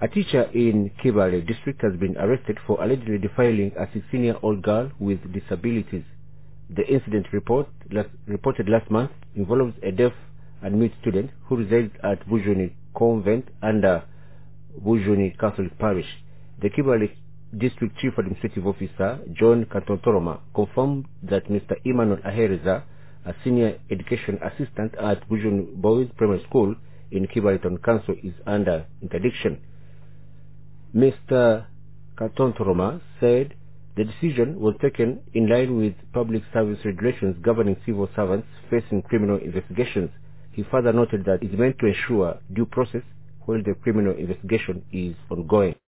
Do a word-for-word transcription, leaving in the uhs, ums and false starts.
A teacher in Kibale district has been arrested for allegedly defiling a sixteen-year-old girl with disabilities. The incident report, last, reported last month involves a deaf and mute student who resides at Bujuni Convent under Bujuni Catholic Parish. The Kibale District Chief Administrative Officer, John Katontoroma, confirmed that Mister Emmanuel Ahereza, a senior education assistant at Bujuni Boys Primary School in Kibale Town Council, is under interdiction. Mister Katontoroma said the decision was taken in line with public service regulations governing civil servants facing criminal investigations. He further noted that it is meant to ensure due process while the criminal investigation is ongoing.